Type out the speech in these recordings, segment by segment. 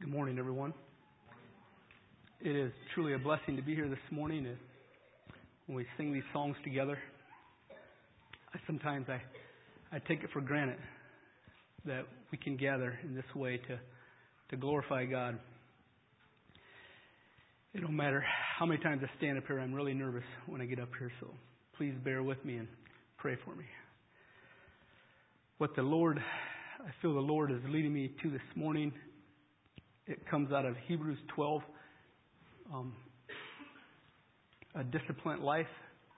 Good morning, everyone. It is truly a blessing to be here this morning when we sing these songs together. Sometimes I take it for granted that we can gather in this way to glorify God. It don't matter how many times I stand up here, I'm really nervous when I get up here, so please bear with me and pray for me. I feel the Lord is leading me to this morning. It comes out of Hebrews 12, a disciplined life.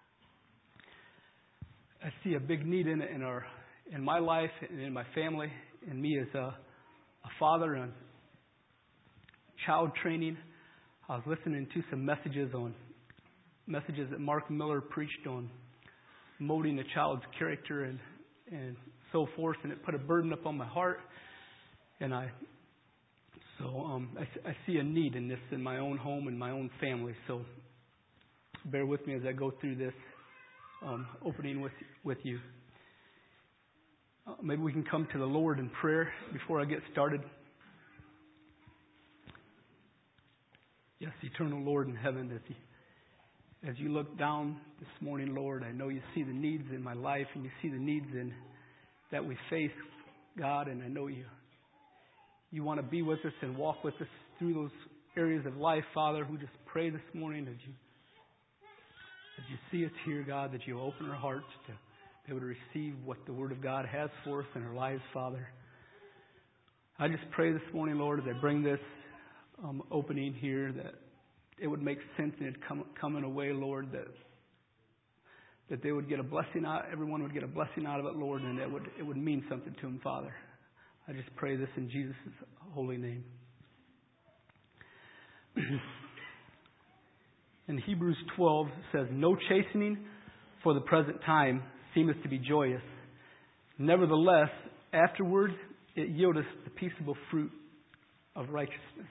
I see a big need in it in my life and in my family, and me as a father and child training. I was listening to some messages that Mark Miller preached on molding a child's character and so forth, and it put a burden up on my heart, and I see a need in this in my own home and my own family. So bear with me as I go through this opening with you. Maybe we can come to the Lord in prayer before I get started. Yes, eternal Lord in heaven, as you look down this morning, Lord, I know you see the needs in my life and you see the needs that we face, God, and I know you want to be with us and walk with us through those areas of life, Father. We just pray this morning as you see us here, God, that you open our hearts to be able to receive what the Word of God has for us in our lives, Father. I just pray this morning, Lord, as I bring this opening here, that it would make sense and it'd come in a way, Lord, that they would get a blessing out, everyone would get a blessing out of it, Lord, and it would mean something to them, Father. I just pray this in Jesus' holy name. In Hebrews 12 it says, "No chastening for the present time seemeth to be joyous. Nevertheless, afterward it yieldeth the peaceable fruit of righteousness."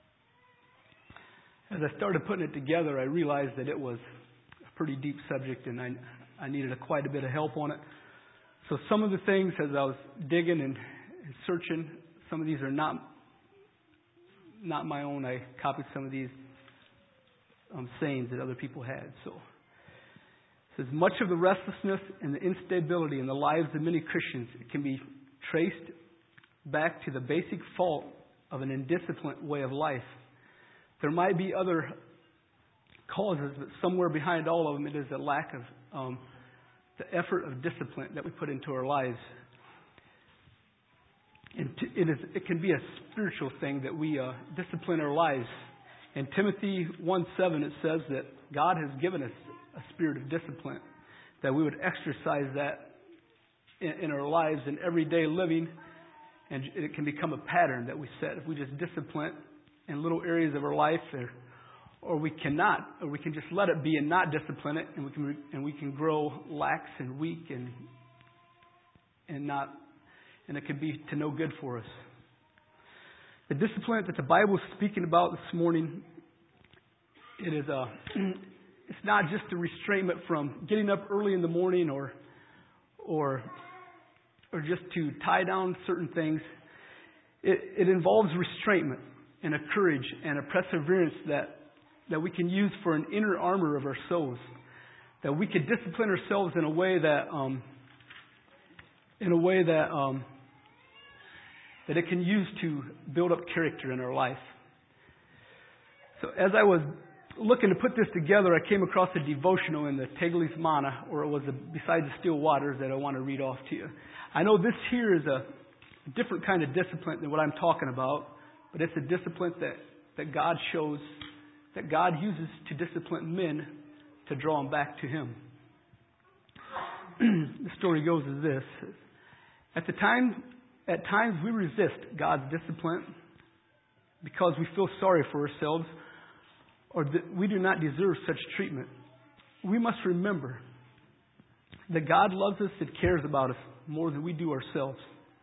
As I started putting it together, I realized that it was a pretty deep subject and I needed quite a bit of help on it. So some of the things, as I was digging and searching, some of these are not my own. I copied some of these sayings that other people had. So it says, much of the restlessness and the instability in the lives of many Christians can be traced back to the basic fault of an indisciplined way of life. There might be other causes, but somewhere behind all of them, it is a lack of the effort of discipline that we put into our lives. And it can be a spiritual thing that we discipline our lives. In Timothy 1:7, it says that God has given us a spirit of discipline, that we would exercise that in our lives in everyday living, and it can become a pattern that we set. If we just discipline in little areas of our life, or we can just let it be and not discipline it, and we can grow lax and weak and it can be to no good for us. The discipline that the Bible is speaking about this morning, it's not just a restraint from getting up early in the morning or just to tie down certain things. It involves restraint and a courage and a perseverance that we can use for an inner armor of our souls. That we could discipline ourselves in a way that it can use to build up character in our life. So as I was looking to put this together, I came across a devotional in the Teglis Mana, or it was Beside the Still Waters, that I want to read off to you. I know this here is a different kind of discipline than what I'm talking about, but it's a discipline that God shows, that God uses to discipline men to draw them back to Him. The story goes as this. At times we resist God's discipline because we feel sorry for ourselves or that we do not deserve such treatment. We must remember that God loves us and cares about us more than we do ourselves.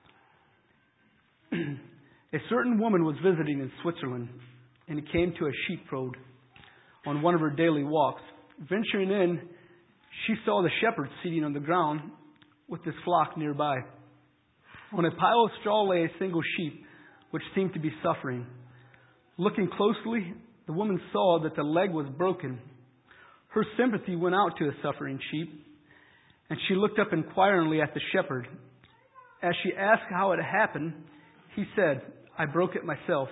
A certain woman was visiting in Switzerland and came to a sheep road on one of her daily walks. Venturing in, she saw the shepherd sitting on the ground with his flock nearby. On a pile of straw lay a single sheep, which seemed to be suffering. Looking closely, the woman saw that the leg was broken. Her sympathy went out to the suffering sheep, and she looked up inquiringly at the shepherd. As she asked how it happened, he said, "I broke it myself,"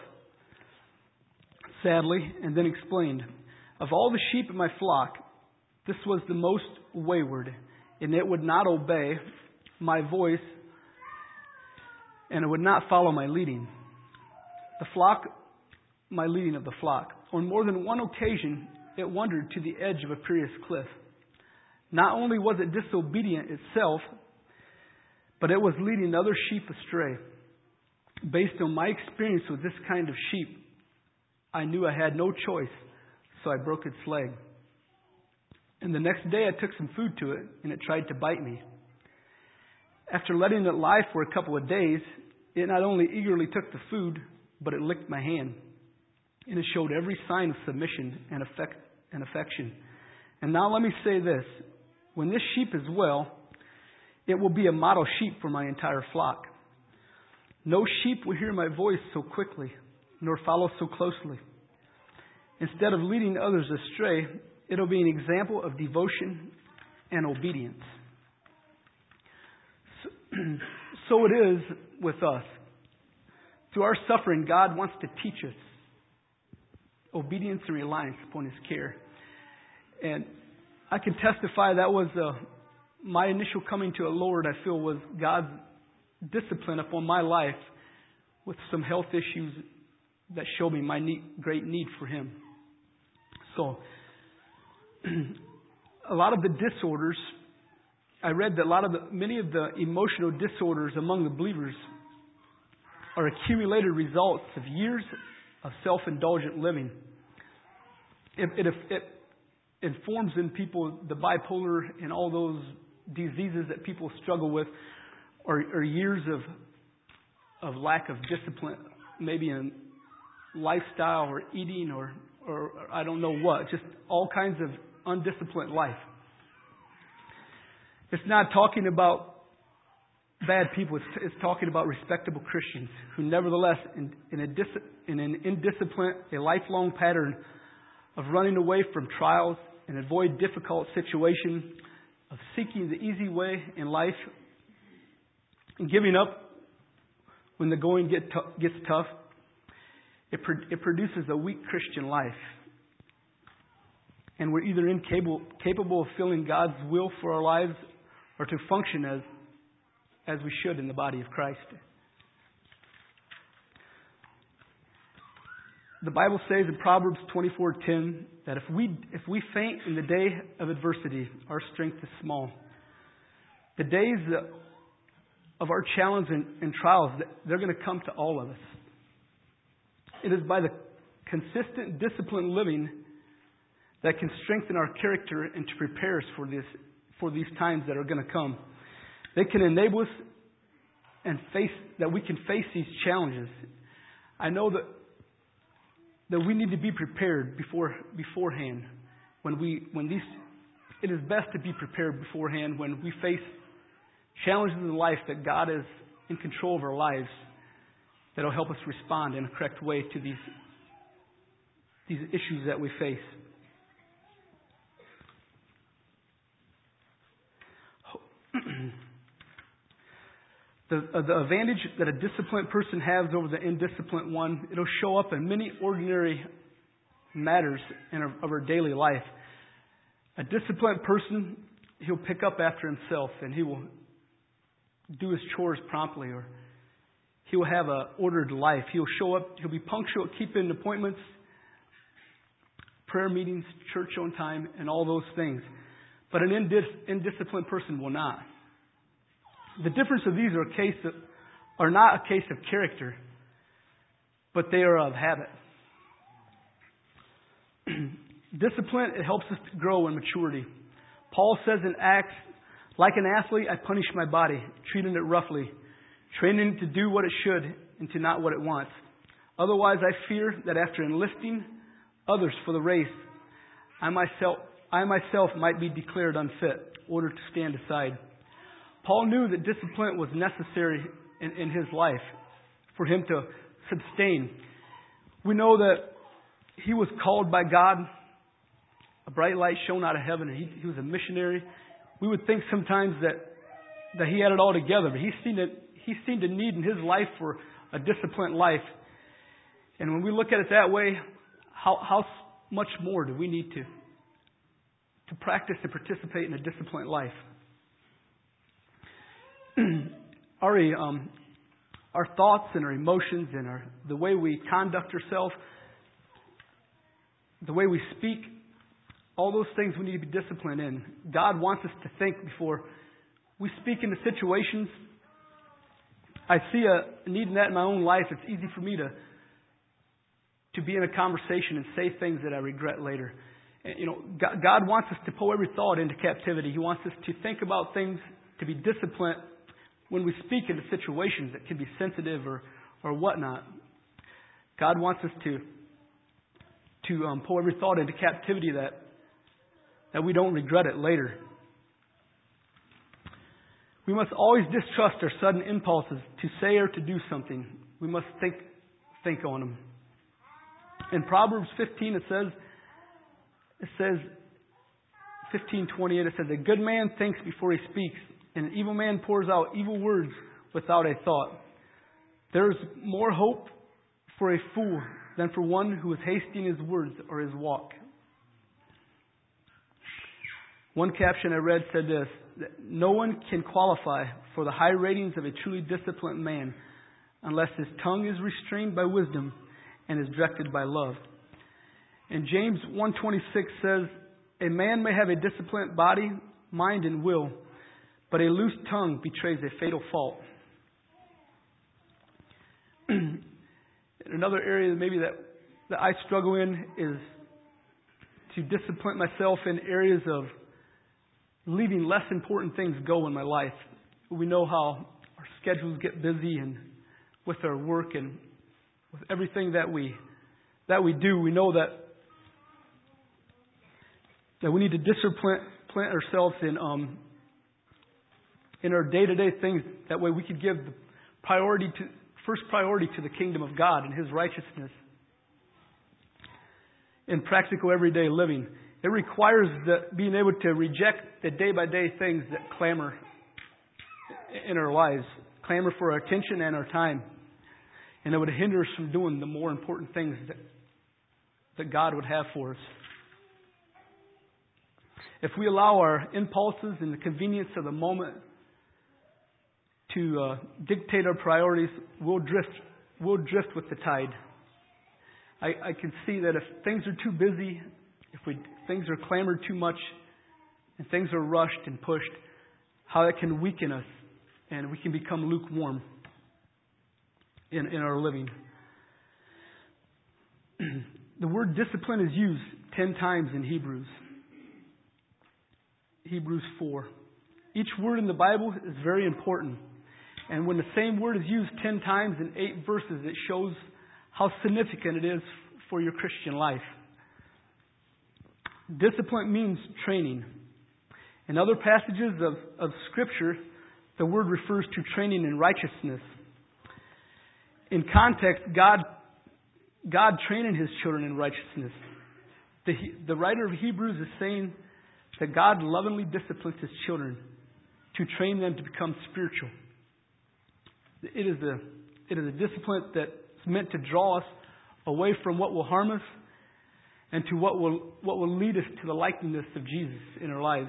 sadly, and then explained, "Of all the sheep in my flock, this was the most wayward, and it would not obey my voice, and it would not follow my leading. My leading of the flock." On more than one occasion, it wandered to the edge of a perilous cliff. Not only was it disobedient itself, but it was leading other sheep astray. Based on my experience with this kind of sheep, I knew I had no choice, so I broke its leg. And the next day I took some food to it, and it tried to bite me. After letting it lie for a couple of days, it not only eagerly took the food, but it licked my hand. And it showed every sign of submission and affection. And now let me say this. When this sheep is well, it will be a model sheep for my entire flock. No sheep will hear my voice so quickly, nor follow so closely. Instead of leading others astray, it'll be an example of devotion and obedience. So it is with us. Through our suffering, God wants to teach us obedience and reliance upon His care. And I can testify that was my initial coming to the Lord, I feel, was God's discipline upon my life with some health issues that showed me my great need for Him. So, a lot of the disorders, I read that many of the emotional disorders among the believers are accumulated results of years of self-indulgent living. It informs in people the bipolar and all those diseases that people struggle with are years of lack of discipline, maybe in lifestyle or eating or I don't know what, just all kinds of undisciplined life. It's not talking about bad people. It's talking about respectable Christians who nevertheless, in an indiscipline, a lifelong pattern of running away from trials and avoid difficult situations, of seeking the easy way in life and giving up when the going gets tough. It produces a weak Christian life. And we're either incapable of filling God's will for our lives or to function as we should in the body of Christ. The Bible says in Proverbs 24:10 that if we faint in the day of adversity, our strength is small. The days of our challenge and trials, they're going to come to all of us. It is by the consistent, disciplined living that can strengthen our character and to prepare us for these times that are going to come. They can enable us that we can face these challenges. I know that we need to be prepared beforehand. It is best to be prepared beforehand when we face challenges in life, that God is in control of our lives, that will help us respond in a correct way to these issues that we face. The advantage that a disciplined person has over the indisciplined one, it'll show up in many ordinary matters of our daily life. A disciplined person, he'll pick up after himself and he will do his chores promptly, or he will have an ordered life. He'll show up, he'll be punctual, keeping appointments, prayer meetings, church on time, and all those things. But an indisciplined person will not. The difference of these are not a case of character, but they are of habit. Discipline, it helps us to grow in maturity. Paul says in Acts, "Like an athlete, I punish my body, treating it roughly, training it to do what it should and to not what it wants. Otherwise, I fear that after enlisting others for the race, I myself might be declared unfit, ordered to stand aside." Paul knew that discipline was necessary in his life for him to sustain. We know that he was called by God. A bright light shone out of heaven, and he was a missionary. We would think sometimes that he had it all together, but he's seen the need in his life for a disciplined life. And when we look at it that way, how much more do we need to practice and participate in a disciplined life? Our thoughts and our emotions and the way we conduct ourselves, the way we speak, all those things we need to be disciplined in. God wants us to think before we speak into situations. I see a need in that in my own life. It's easy for me to be in a conversation and say things that I regret later. And, God wants us to pull every thought into captivity. He wants us to think about things, to be disciplined when we speak into situations that can be sensitive or whatnot. God wants us to pull every thought into captivity that we don't regret it later. We must always distrust our sudden impulses to say or to do something. We must think on them. In Proverbs 15, it says 15:28, it says, "A good man thinks before he speaks, and an evil man pours out evil words without a thought. There is more hope for a fool than for one who is hasty in his words or his walk." One caption I read said this, that no one can qualify for the high ratings of a truly disciplined man unless his tongue is restrained by wisdom and is directed by love. And James 1:26 says, "A man may have a disciplined body, mind, and will, but a loose tongue betrays a fatal fault." Another area maybe that I struggle in is to discipline myself in areas of leaving less important things go in my life. We know how our schedules get busy, and with our work and with everything that we do, we know that we need to discipline ourselves in our day-to-day things. That way we could give the first priority to the kingdom of God and His righteousness in practical everyday living. It requires being able to reject the day-by-day things that clamor in our lives, clamor for our attention and our time. And it would hinder us from doing the more important things that God would have for us. If we allow our impulses and the convenience of the moment to dictate our priorities, we'll drift with the tide. I can see that if things are too busy, if things are clamored too much, and things are rushed and pushed, how that can weaken us, and we can become lukewarm in our living. The word discipline is used 10 times in Hebrews 4. Each word in the Bible is very important. And when the same word is used 10 times in 8 verses, it shows how significant it is for your Christian life. Discipline means training. In other passages of Scripture, the word refers to training in righteousness. In context, God training His children in righteousness. The writer of Hebrews is saying that God lovingly disciplines His children to train them to become spiritual. It is a discipline that's meant to draw us away from what will harm us and to what will lead us to the likeness of Jesus in our lives.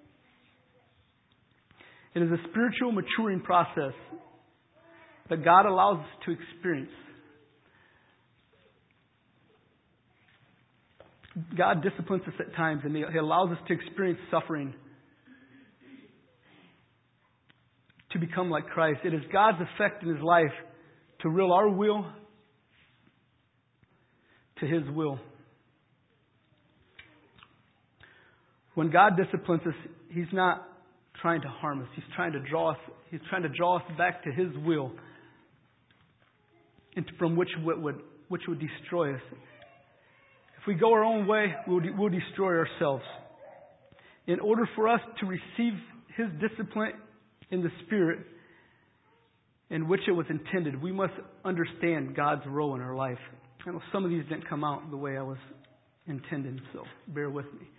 It is a spiritual maturing process that God allows us to experience. God disciplines us at times, and He allows us to experience suffering to become like Christ. It is God's effect in His life to will our will to His will. When God disciplines us, He's not trying to harm us. He's trying to draw us back to His will, and from which would destroy us. If we go our own way, we'll destroy ourselves. In order for us to receive His discipline in the Spirit in which it was intended, we must understand God's role in our life. I know some of these didn't come out the way I was intending, so bear with me.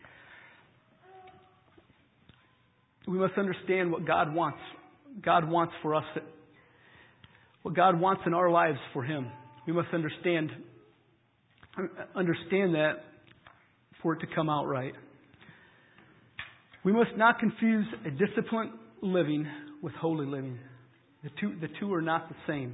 We must understand what God wants. God wants for us, what God wants in our lives for Him. We must understand that for it to come out right. We must not confuse a disciplined living with holy living. The two are not the same.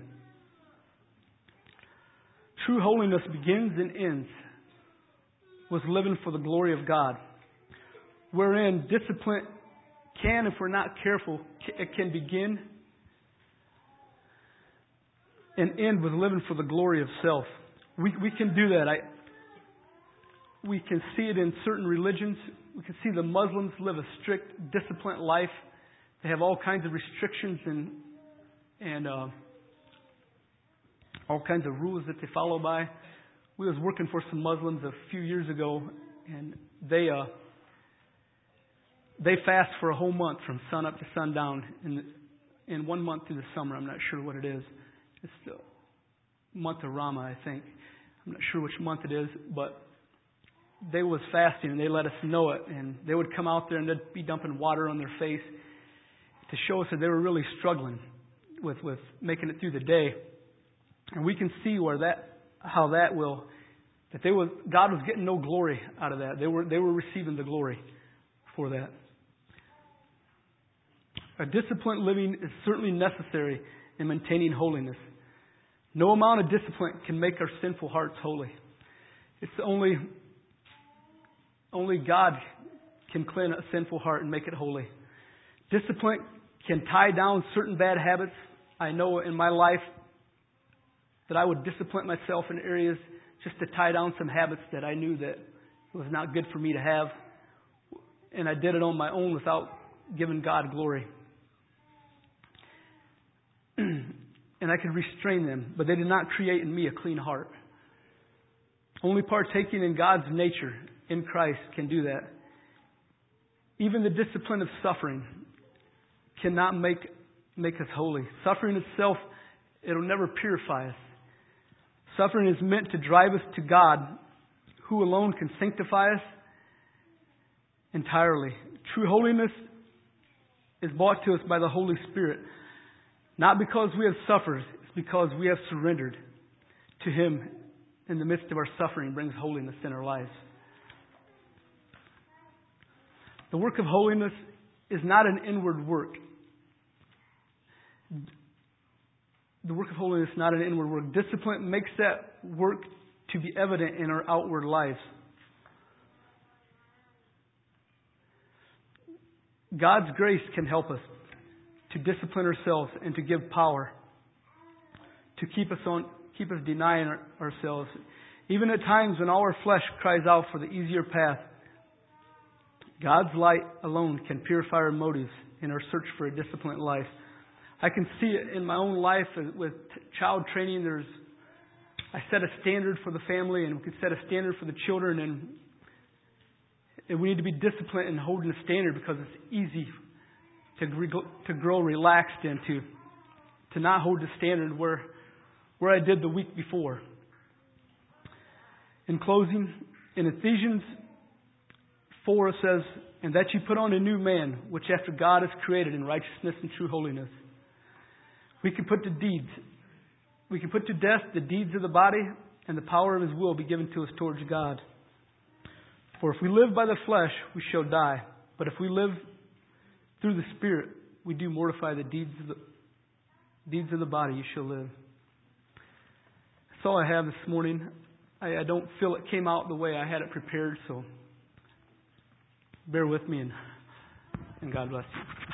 True holiness begins and ends with living for the glory of God, wherein discipline can, if we're not careful, it can begin and end with living for the glory of self. We can do that. We can see it in certain religions. We can see the Muslims live a strict, disciplined life. They have all kinds of restrictions and all kinds of rules that they follow by. We was working for some Muslims a few years ago, and they fast for a whole month from sun up to sundown in 1 month through the summer. I'm not sure what it is. It's the month of Rama, I think. I'm not sure which month it is, but they was fasting and they let us know it. And they would come out there and they'd be dumping water on their face to show us that they were really struggling with making it through the day. And we can see God was getting no glory out of that. They were receiving the glory for that. A disciplined living is certainly necessary in maintaining holiness. No amount of discipline can make our sinful hearts holy. It's only God can cleanse a sinful heart and make it holy. Discipline can tie down certain bad habits. I know in my life that I would discipline myself in areas just to tie down some habits that I knew that was not good for me to have. And I did it on my own without giving God glory. And I could restrain them, but they did not create in me a clean heart. Only partaking in God's nature in Christ can do that. Even the discipline of suffering cannot make us holy. Suffering itself, it'll never purify us. Suffering is meant to drive us to God, who alone can sanctify us entirely. True holiness is brought to us by the Holy Spirit. Not because we have suffered, it's because we have surrendered to Him in the midst of our suffering brings holiness in our lives. The work of holiness is not an inward work. The work of holiness is not an inward work. Discipline makes that work to be evident in our outward lives. God's grace can help us to discipline ourselves and to give power to keep us denying ourselves. Even at times when our flesh cries out for the easier path, God's light alone can purify our motives in our search for a disciplined life. I can see it in my own life with child training. I set a standard for the family, and we can set a standard for the children, and we need to be disciplined in holding the standard because it's easy to grow relaxed and to not hold the standard where I did the week before. In closing, in Ephesians 4 it says, "And that you put on a new man, which after God is created in righteousness and true holiness." We can put to death the deeds of the body, and the power of His will be given to us towards God. For if we live by the flesh, we shall die. But if we live through the Spirit, we do mortify the deeds of the body, you shall live. That's all I have this morning. I don't feel it came out the way I had it prepared, so bear with me and God bless you.